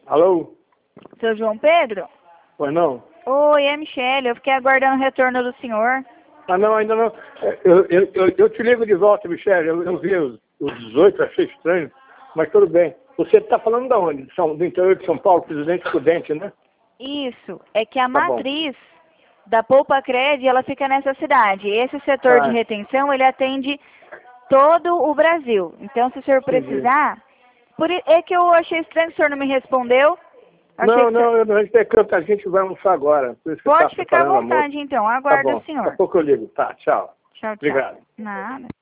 Alô? Seu João Pedro? Pois não? Oi, é a Michele. Eu fiquei aguardando o retorno do senhor. Ah, não, ainda não. Eu te ligo de volta, Michele. Eu vi os 18, achei estranho, mas tudo bem. Você está falando de onde? Do interior de São Paulo, Presidente Prudente, né? Isso. É que a Tá bom. matriz da Poupa Cred, ela fica nessa cidade. Esse setor de Tá, retenção, ele atende todo o Brasil. Então, se o senhor entendi. precisar... É que eu achei estranho que o senhor não me respondeu. Achei Não, que o senhor... não, a gente vai almoçar agora. Por isso que Pode tá ficar à preparando almoço. vontade, então. Tá Aguardo bom. o Daqui a senhor. pouco eu ligo. Tá, tchau. Tchau, tchau. Obrigado. Nada.